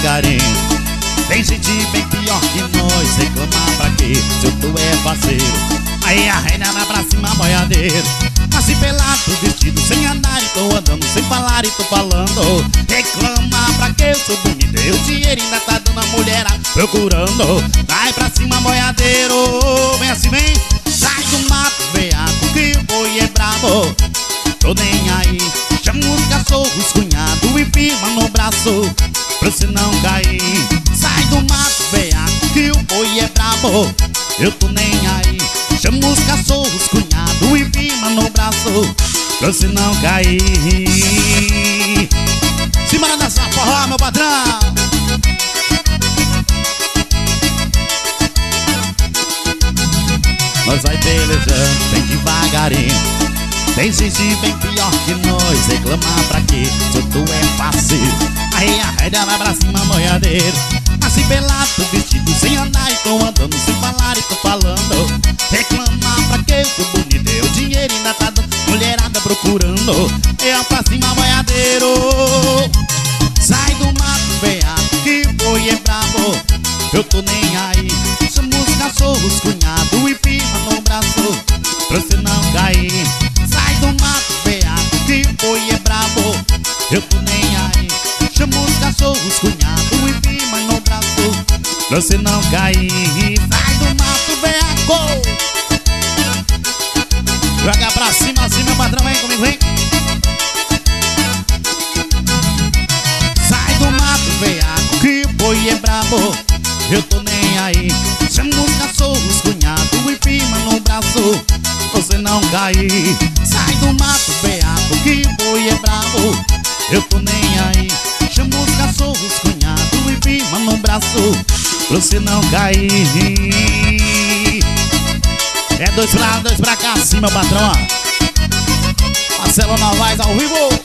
devagarinho. Tem gente bem pior que nós, reclamar pra quê? Se tu é parceiro. Aí a reina vai pra cima, boiadeiro. Nasci pelado, vestido sem andar e tô andando sem falar e tô falando. Reclamar pra quê? Eu sou bonito, eu dinheiro ainda tá dando a mulher procurando. Vai pra cima, boiadeiro. Vem assim, vem. Sai do mato, veaco, que o boi é brabo. Tô nem aí. Chama os cachorros, cunhado e firma no braço pra você não cair. Sai do mato, veaco, que o boi é brabo. Eu tô nem aí. Chama os cachorros, cunhado e firma no braço pra você não cair. Simbora dessa forró, meu patrão. Nós vai pelejando bem devagarinho. Tem gente bem pior que nós, reclamar pra quê? Se tu é parceiro. Aí a rédea vai pra cima, boiadeiro. Nasci pelado, vestido sem andar e tô andando sem falar e tô falando. Reclamar pra quê? Eu sou bonito, eu dinheiro ainda tá dando mulherada procurando. Eu pra cima, boiadeiro. Sai do mato, veaco, que boi é brabo. Eu tô nem aí. Chama os cachorros, cunhado e firma no braço pra você não cair. Sai do mato, veaco, que boi é brabo. Eu tô nem aí. Chama os cachorros, cunhado e firma no braço pra você não cair. Sai do mato, veaco. Joga pra cima, assim, meu patrão, vem comigo, vem. Sai do mato, veaco, que boi é brabo. Eu tô nem aí. Chama os cachorros, cunhado e firma no braço você não cair. Sai do mato, veaco, que boi é brabo. Eu tô nem aí. Chama os cachorros, cunhado e firma no braço pra você não cair. É dois pra cá, sim, meu patrão. Marcelo Novaes ao vivo.